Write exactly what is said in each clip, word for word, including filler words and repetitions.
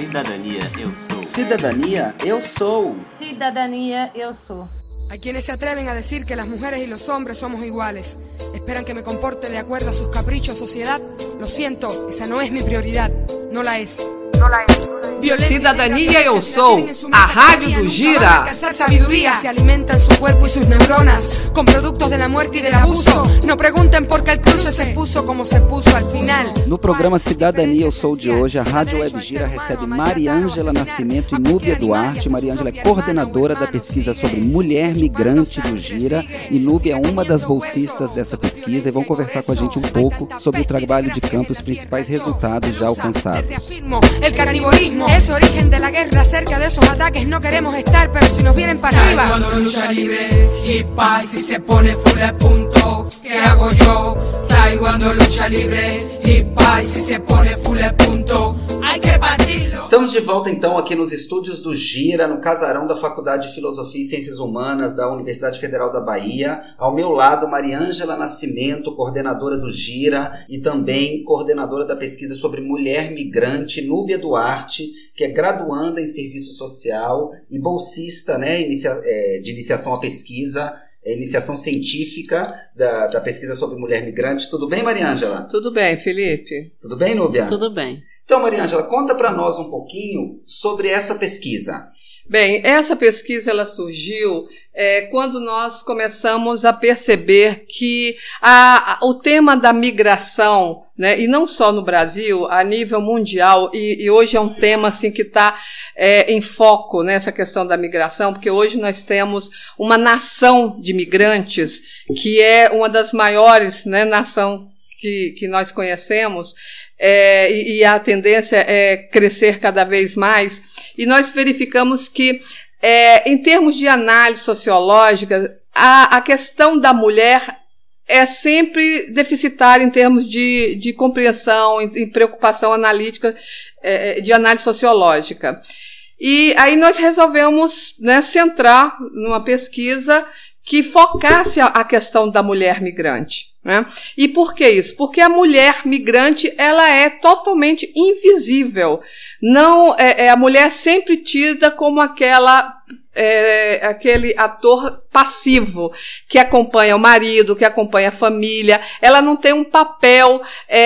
Cidadania, eu sou. Cidadania, eu sou. Cidadania, eu sou. Hay quienes se atreven a decir que las mujeres y los hombres somos iguales. Esperan que me comporte de acuerdo a sus caprichos o sociedad. Lo siento, esa no es mi prioridad. No la es. No la es. Cidadania Eu Sou, a rádio do Gira. Sabiduría se alimentan su cuerpo y sus neuronas con productos de la muerte y del abuso. No pregunten por qué el cruce se puso como se puso al final. No programa Cidadania Eu Sou de hoje, a Rádio Web Gira recebe Mariângela Nascimento e Núbia Duarte. Mariângela é coordenadora da pesquisa sobre mulher migrante do Gira e Núbia é uma das bolsistas dessa pesquisa e vão conversar com a gente um pouco sobre o trabalho de campo e os principais resultados já alcançados. El carnivorismo es origen de la guerra. Cerca de esos ataques no queremos estar, pero si nos vienen para arriba. Cuando lucha libre, hip hop, si se pone full de punto, ¿qué hago yo? Cuando lucha libre, hip hop, si se pone full de punto, hay que batirlo. Estamos de volta então aqui nos estúdios do Gira, no casarão da Faculdade de Filosofia e Ciências Humanas da Universidade Federal da Bahia. Ao meu lado, Mariângela Nascimento, coordenadora do Gira e também coordenadora da pesquisa sobre mulher migrante, Núbia Duarte, que é graduanda em serviço social e bolsista, né, inicia, é, de iniciação à pesquisa, é, iniciação científica da, da pesquisa sobre mulher migrante. Tudo bem, Mariângela? Tudo bem, Felipe. Tudo bem, Núbia? Tudo bem. Então, Mariângela, conta para nós um pouquinho sobre essa pesquisa. Bem, essa pesquisa ela surgiu é, quando nós começamos a perceber que a, a, o tema da migração, né, e não só no Brasil, a nível mundial, e, e hoje é um tema assim, que está é, em foco nessa questão da migração, porque hoje nós temos uma nação de migrantes que é uma das maiores, né, nação que, que nós conhecemos. É, e, e a tendência é crescer cada vez mais, e nós verificamos que, é, em termos de análise sociológica, a, a questão da mulher é sempre deficitária em termos de, de compreensão, em, em preocupação analítica, é, de análise sociológica. E aí nós resolvemos, né, centrar numa pesquisa que focasse a, a questão da mulher migrante. Né? E por que isso? Porque a mulher migrante ela é totalmente invisível. Não, é, é a mulher sempre tida como aquela, é, aquele ator passivo que acompanha o marido, que acompanha a família. Ela não tem um papel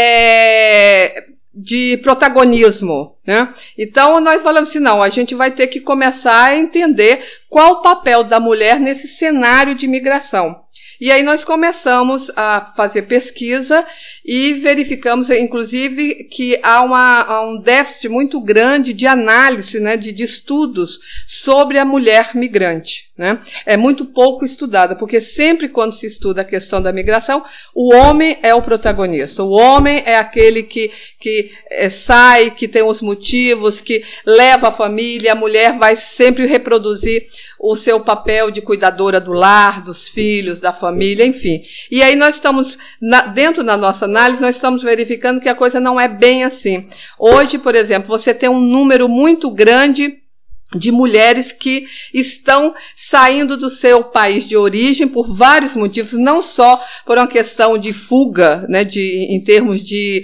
é, de protagonismo. Né? Então nós falamos assim, não, a gente vai ter que começar a entender qual o papel da mulher nesse cenário de migração. E aí nós começamos a fazer pesquisa e verificamos, inclusive, que há, uma, há um déficit muito grande de análise, né, de, de estudos sobre a mulher migrante. Né? É muito pouco estudada, porque sempre quando se estuda a questão da migração, o homem é o protagonista. O homem é aquele que, que é, sai, que tem os motivos, que leva a família, a mulher vai sempre reproduzir o seu papel de cuidadora do lar, dos filhos, da família, enfim. E aí nós estamos, na, dentro da nossa análise, nós estamos verificando que a coisa não é bem assim. Hoje, por exemplo, você tem um número muito grande de mulheres que estão saindo do seu país de origem por vários motivos, não só por uma questão de fuga, né, de, em termos de,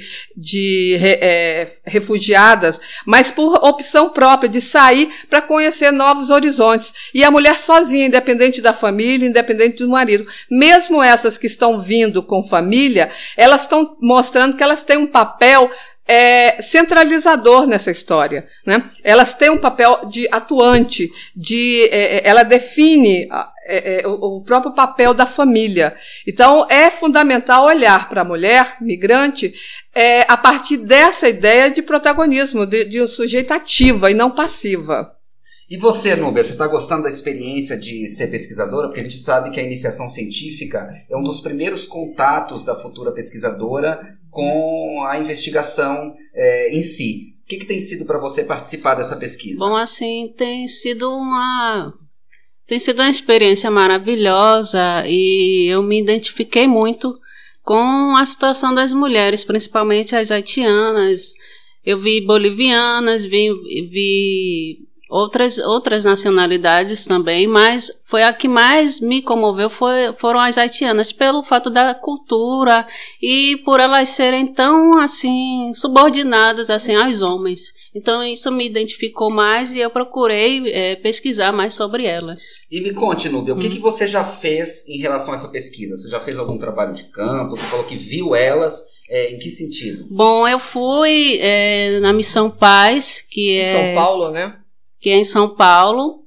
de é, refugiadas, mas por opção própria de sair para conhecer novos horizontes. E a mulher sozinha, independente da família, independente do marido. Mesmo essas que estão vindo com família, elas estão mostrando que elas têm um papel É, centralizador nessa história, né? Elas têm um papel de atuante, de, é, ela define é, é, o, o próprio papel da família. Então, é fundamental olhar para a mulher migrante é, a partir dessa ideia de protagonismo, de, de um sujeito ativa e não passiva. E você, Núbia, você está gostando da experiência de ser pesquisadora? Porque a gente sabe que a iniciação científica é um dos primeiros contatos da futura pesquisadora com a investigação é, em si. O que, que tem sido para você participar dessa pesquisa? Bom, assim, tem sido uma, tem sido uma experiência maravilhosa e eu me identifiquei muito com a situação das mulheres, principalmente as haitianas. Eu vi bolivianas, vi... vi outras, outras nacionalidades também, mas foi a que mais me comoveu foi, foram as haitianas, pelo fato da cultura e por elas serem tão, assim, subordinadas, assim, aos homens. Então, isso me identificou mais e eu procurei é, pesquisar mais sobre elas. E me conte, Núbia, hum. o que, que você já fez em relação a essa pesquisa? Você já fez algum trabalho de campo? Você falou que viu elas. É, em que sentido? Bom, eu fui é, na Missão Paz, que é... São Paulo, né? Que é em São Paulo.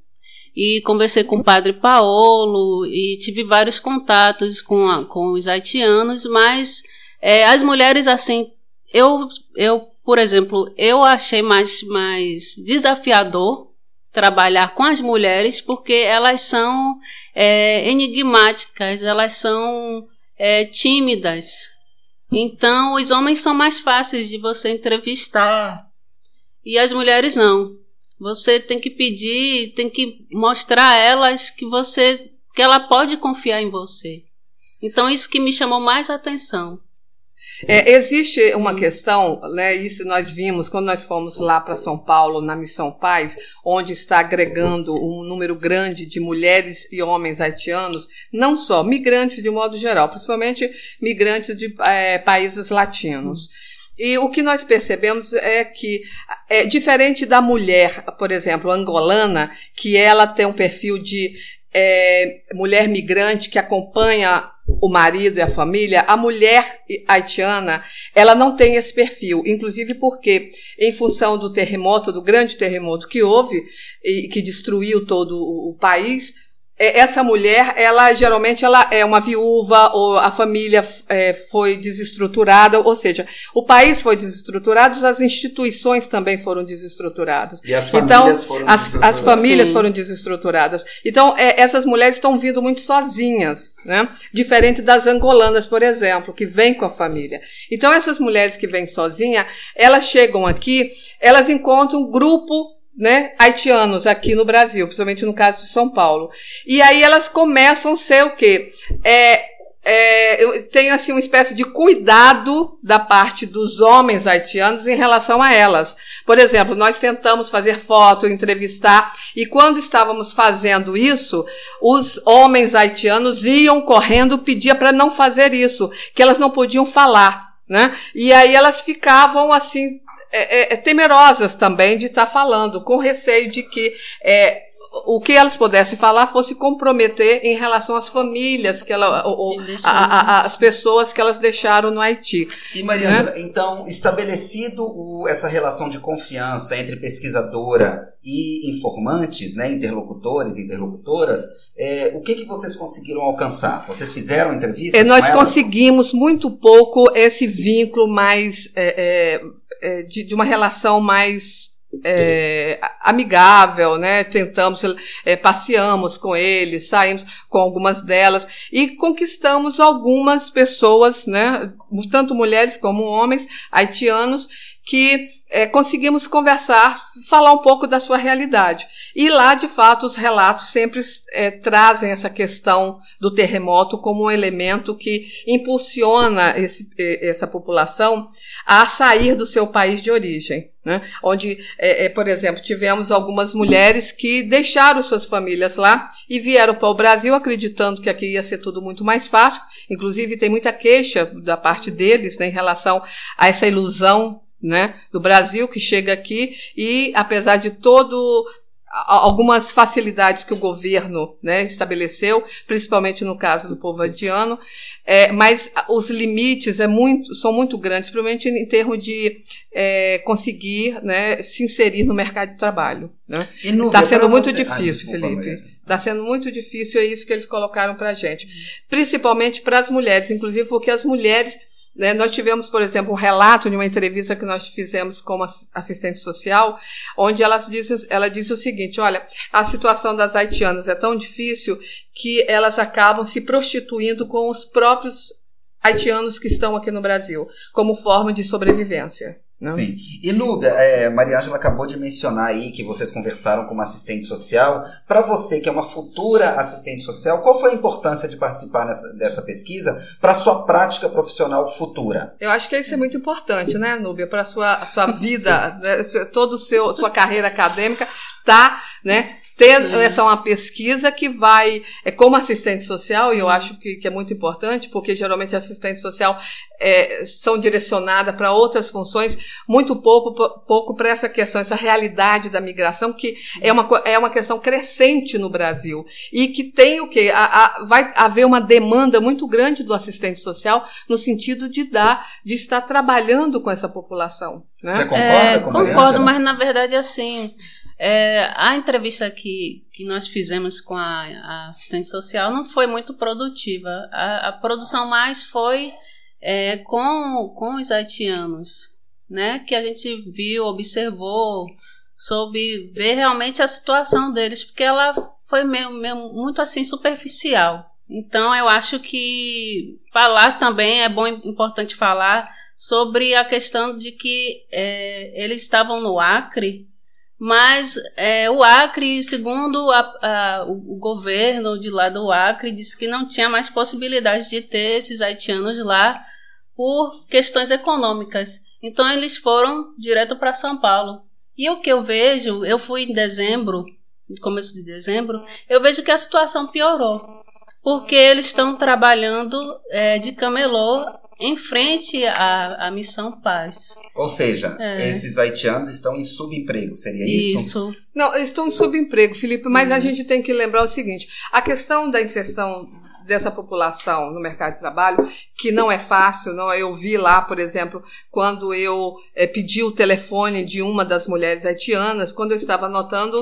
E conversei com o padre Paolo e tive vários contatos com, a, com os haitianos, mas é, as mulheres, assim, eu... eu Por exemplo, eu achei mais, mais desafiador trabalhar com as mulheres porque elas são é, enigmáticas, elas são é, tímidas. Então, os homens são mais fáceis de você entrevistar e as mulheres não. Você tem que pedir, tem que mostrar a elas que, você, que ela pode confiar em você. Então, isso que me chamou mais a atenção. É, existe uma questão, né, isso nós vimos quando nós fomos lá para São Paulo, na Missão Paz, onde está agregando um número grande de mulheres e homens haitianos, não só migrantes de modo geral, principalmente migrantes de é, países latinos. E o que nós percebemos é que, é, diferente da mulher, por exemplo, angolana, que ela tem um perfil de é, mulher migrante que acompanha o marido e a família, a mulher haitiana, ela não tem esse perfil, inclusive porque, em função do terremoto, do grande terremoto que houve e que destruiu todo o país, essa mulher, ela geralmente ela é uma viúva ou a família é, foi desestruturada, ou seja, o país foi desestruturado, as instituições também foram desestruturadas. E as famílias então, foram as, desestruturadas. As famílias Sim. foram desestruturadas. Então, é, essas mulheres estão vindo muito sozinhas, né? Diferente das angolanas, por exemplo, que vêm com a família. Então, essas mulheres que vêm sozinhas, elas chegam aqui, elas encontram um grupo, né, haitianos aqui no Brasil, principalmente no caso de São Paulo. E aí elas começam a ser o quê? É, é, tem assim uma espécie de cuidado da parte dos homens haitianos em relação a elas. Por exemplo, nós tentamos fazer foto, entrevistar, e quando estávamos fazendo isso, os homens haitianos iam correndo, pedia para não fazer isso, que elas não podiam falar, né? E aí elas ficavam assim, É, é, temerosas também de estar falando, com receio de que é, o que elas pudessem falar fosse comprometer em relação às famílias, que ela, ou, a, a, a, as pessoas que elas deixaram no Haiti. E Maria Ângela, né? Então, estabelecido o, essa relação de confiança entre pesquisadora e informantes, né, interlocutores e interlocutoras, É, o que, que vocês conseguiram alcançar? Vocês fizeram entrevistas é, nós com elas? Conseguimos muito pouco esse vínculo mais é, é, de, de uma relação mais é, amigável, né? Tentamos, é, passeamos com eles, saímos com algumas delas e conquistamos algumas pessoas, né? Tanto mulheres como homens haitianos, que é, conseguimos conversar, falar um pouco da sua realidade. E lá, de fato, os relatos sempre é, trazem essa questão do terremoto como um elemento que impulsiona esse, essa população a sair do seu país de origem, né? Onde, é, é, por exemplo, tivemos algumas mulheres que deixaram suas famílias lá e vieram para o Brasil acreditando que aqui ia ser tudo muito mais fácil. Inclusive, tem muita queixa da parte deles, né, em relação a essa ilusão, né, do Brasil, que chega aqui e, apesar de todo algumas facilidades que o governo, né, estabeleceu, principalmente no caso do povo haitiano, é, mas os limites é muito, são muito grandes, principalmente em termos de é, conseguir, né, se inserir no mercado de trabalho. Está sendo muito você... difícil, ah, Felipe. Está sendo muito difícil, é isso que eles colocaram para a gente. Principalmente para as mulheres, inclusive porque as mulheres... Né, nós tivemos, por exemplo, um relato de uma entrevista que nós fizemos como assistente social, onde ela disse, ela disse o seguinte: olha, a situação das haitianas é tão difícil que elas acabam se prostituindo com os próprios haitianos que estão aqui no Brasil, como forma de sobrevivência. Né? Sim. E Núbia, é, Maria Ângela acabou de mencionar aí que vocês conversaram com uma assistente social. Para você, que é uma futura assistente social, qual foi a importância de participar nessa, dessa pesquisa para a sua prática profissional futura? Eu acho que isso é muito importante, né, Núbia, para a sua, sua vida, né, toda a sua carreira acadêmica tá, né, Ter, essa é uma pesquisa que vai, é, como assistente social, e eu acho que, que é muito importante, porque geralmente assistente social é, são direcionadas para outras funções, muito pouco, pouco para essa questão, essa realidade da migração, que é uma, é uma questão crescente no Brasil, e que tem o quê? A, a, vai haver uma demanda muito grande do assistente social, no sentido de dar, de estar trabalhando com essa população. Né? Você concorda é, com Concordo, mas na verdade, assim... É, a entrevista que, que nós fizemos com a, a assistente social não foi muito produtiva. A, a produção mais foi é, com, com os haitianos, né? Que a gente viu, observou, soube ver realmente a situação deles, porque ela foi meio, meio, muito assim superficial. Então eu acho que falar também é bom, importante falar sobre a questão de que é, eles estavam no Acre. Mas é, o Acre, segundo a, a, o, o governo de lá do Acre, disse que não tinha mais possibilidade de ter esses haitianos lá por questões econômicas. Então eles foram direto para São Paulo. E o que eu vejo, eu fui em dezembro, no começo de dezembro, eu vejo que a situação piorou. Porque eles estão trabalhando é, de camelô em frente à, à Missão Paz. Ou seja, é. esses haitianos estão em subemprego, seria isso? Isso. Não, eles estão em subemprego, Felipe, mas uhum. a gente tem que lembrar o seguinte, a questão da inserção dessa população no mercado de trabalho, que não é fácil, não. Eu vi lá, por exemplo, quando eu é, pedi o telefone de uma das mulheres haitianas, quando eu estava anotando,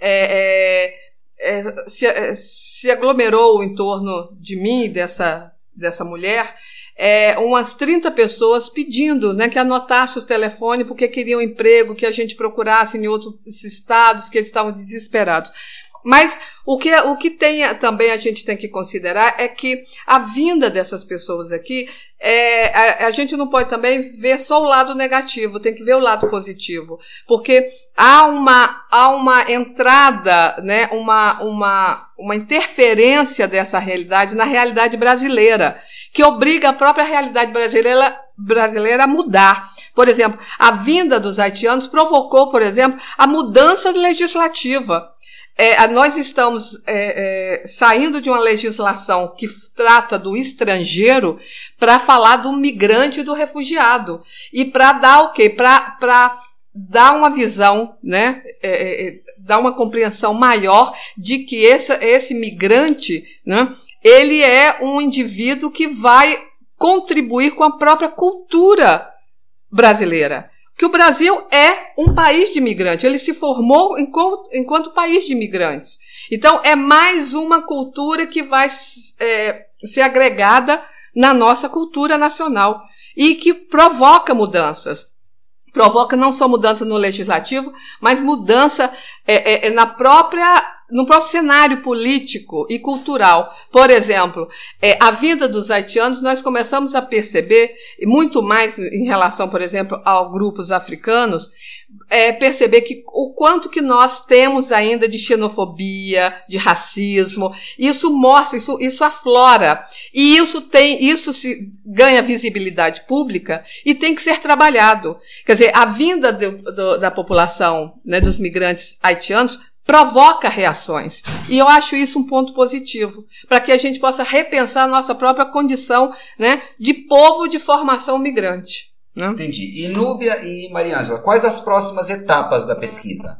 é, é, é, se, é, se aglomerou em torno de mim, dessa, dessa mulher, É, umas trinta pessoas pedindo, né, que anotasse o telefone porque queriam emprego, que a gente procurasse em outros estados, que eles estavam desesperados. Mas o que, o que tem, também a gente tem que considerar é que a vinda dessas pessoas aqui, é, a, a gente não pode também ver só o lado negativo, tem que ver o lado positivo, porque há uma, há uma entrada, né, uma, uma, uma interferência dessa realidade na realidade brasileira, que obriga a própria realidade brasileira, brasileira a mudar. Por exemplo, a vinda dos haitianos provocou, por exemplo, a mudança legislativa. É, nós estamos é, é, saindo de uma legislação que trata do estrangeiro para falar do migrante e do refugiado. E para dar o quê? Para dar uma visão, né? É, é, dar uma compreensão maior de que esse, esse migrante, né? Ele é um indivíduo que vai contribuir com a própria cultura brasileira. Que o Brasil é um país de imigrantes, ele se formou enquanto, enquanto país de imigrantes. Então, é mais uma cultura que vai é, ser agregada na nossa cultura nacional e que provoca mudanças. Provoca não só mudança no legislativo, mas mudança é, é, na própria, no próprio cenário político e cultural. Por exemplo, é, a vinda dos haitianos, nós começamos a perceber, muito mais em relação, por exemplo, aos grupos africanos, é, perceber que o quanto que nós temos ainda de xenofobia, de racismo, isso mostra, isso, isso aflora, e isso tem, isso se ganha visibilidade pública e tem que ser trabalhado. Quer dizer, a vinda do, do, da população, né, dos migrantes haitianos provoca reações. E eu acho isso um ponto positivo, para que a gente possa repensar a nossa própria condição, né, de povo de formação migrante. Né? Entendi. E Núbia e Maria Ângela, quais as próximas etapas da pesquisa?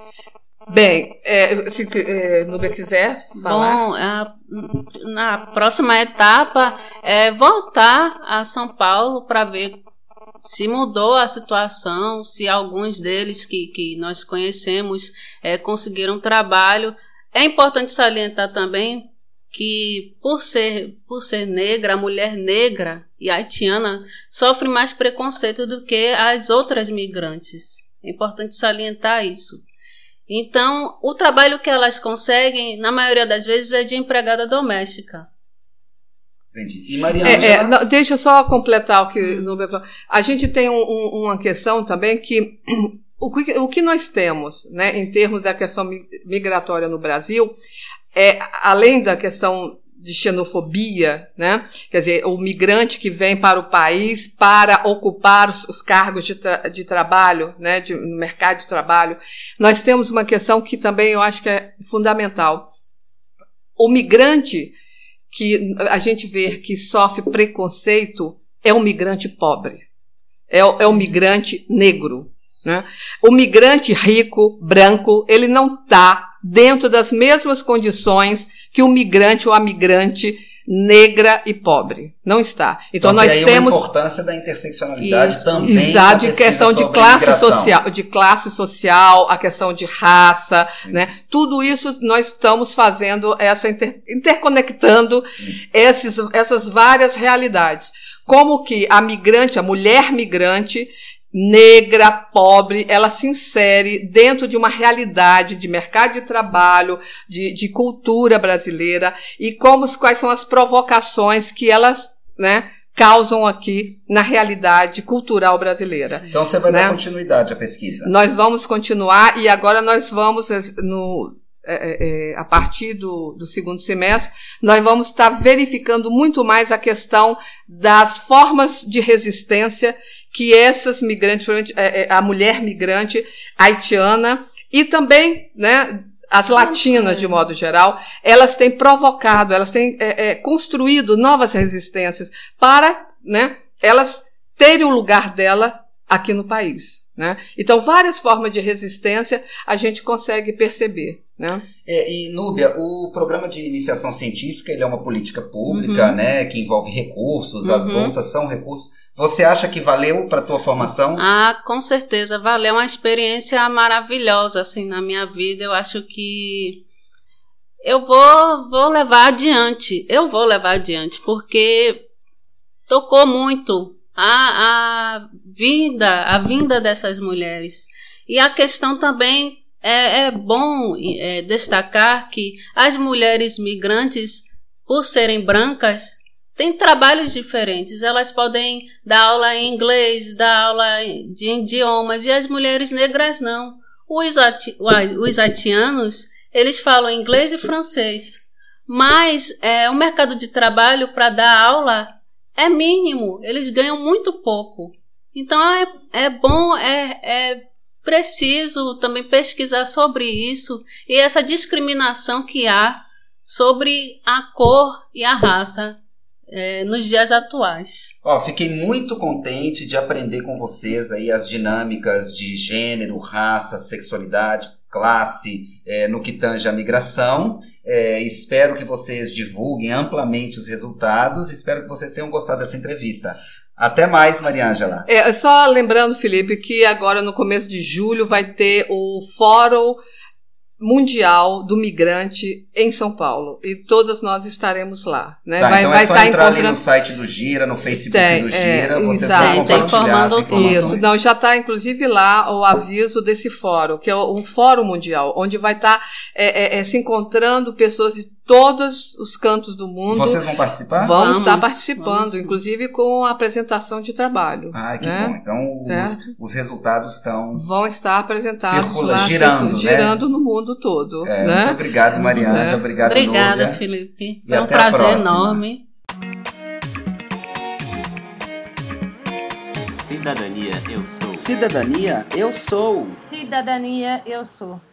Bem, é, se é, Núbia quiser falar. Bom, a, na próxima etapa é voltar a São Paulo para ver se mudou a situação, se alguns deles que, que nós conhecemos é, conseguiram trabalho. É importante salientar também que, por ser, por ser negra, a mulher negra e haitiana sofre mais preconceito do que as outras migrantes. É importante salientar isso. Então, o trabalho que elas conseguem, na maioria das vezes, é de empregada doméstica. Entendi. E Maria É, Ângela? é, não, deixa eu só completar o que no a gente tem um, um, uma questão também que o, que o que nós temos, né, em termos da questão migratória no Brasil, é, além da questão de xenofobia, né, quer dizer, o migrante que vem para o país para ocupar os, os cargos de, tra de trabalho, né, de, no mercado de trabalho, nós temos uma questão que também eu acho que é fundamental. O migrante que a gente vê que sofre preconceito é um migrante pobre, é, é um migrante negro, né? O migrante rico, branco, ele não está dentro das mesmas condições que o migrante ou a migrante negra e pobre. Não está. Então, então nós aí temos a importância da interseccionalidade isso, também. Exato, de questão de classe social, de classe social, a questão de raça, Sim. né? Tudo isso nós estamos fazendo essa inter, interconectando esses, essas várias realidades. Como que a migrante, a mulher migrante negra, pobre, ela se insere dentro de uma realidade de mercado de trabalho, de, de cultura brasileira, e como, quais são as provocações que elas, né, causam aqui na realidade cultural brasileira. Então você vai né? dar continuidade à pesquisa. Nós vamos continuar e agora nós vamos, no, é, é, a partir do, do segundo semestre, nós vamos estar verificando muito mais a questão das formas de resistência que essas migrantes, a mulher migrante haitiana e também, né, as latinas, de modo geral, elas têm provocado, elas têm é, é, construído novas resistências para, né, elas terem o lugar dela aqui no país, né? Então, várias formas de resistência a gente consegue perceber, né? É, e, Núbia, o programa de iniciação científica, ele é uma política pública, uhum. né, que envolve recursos, uhum. as bolsas são recursos. Você acha que valeu para a tua formação? Ah, com certeza, valeu. Uma experiência maravilhosa, assim, na minha vida. Eu acho que eu vou, vou levar adiante. Eu vou levar adiante, porque tocou muito a, a vinda, a vinda dessas mulheres. E a questão também, é, é bom é, destacar que as mulheres migrantes, por serem brancas, têm trabalhos diferentes, elas podem dar aula em inglês, dar aula de idiomas, e as mulheres negras não. Os, ati- os haitianos, eles falam inglês e francês, mas é, o mercado de trabalho para dar aula é mínimo, eles ganham muito pouco. Então é, é bom, é, é preciso também pesquisar sobre isso e essa discriminação que há sobre a cor e a raça. É, nos dias atuais. Ó, fiquei muito contente de aprender com vocês aí as dinâmicas de gênero, raça, sexualidade, classe, é, no que tange a migração. É, espero que vocês divulguem amplamente os resultados. Espero que vocês tenham gostado dessa entrevista. Até mais, Maria Ângela. É, só lembrando, Felipe, que agora no começo de julho vai ter o Fórum Mundial do Migrante em São Paulo, e todas nós estaremos lá, né? Tá, vai, então vai é só estar entrar encontrando... ali no site do Gira, no Facebook tem, do Gira, é, vocês exato. vão compartilhar as informações. Isso, não, já está inclusive lá o aviso desse fórum, que é um fórum mundial, onde vai estar é, é, é, se encontrando pessoas de todos os cantos do mundo. Vocês vão participar? Vamos, vamos estar participando, vamos, inclusive com a apresentação de trabalho. Ah, que né? bom. Então os, os resultados estão... Vão estar apresentados Circula, lá, girando, circula, né? girando no mundo todo. É, né? Muito obrigado, Maria Ângela. É. Obrigado, Obrigada, Núbia. Felipe. E Foi um até a prazer próxima. enorme. Cidadania, eu sou. Cidadania, eu sou. Cidadania, eu sou.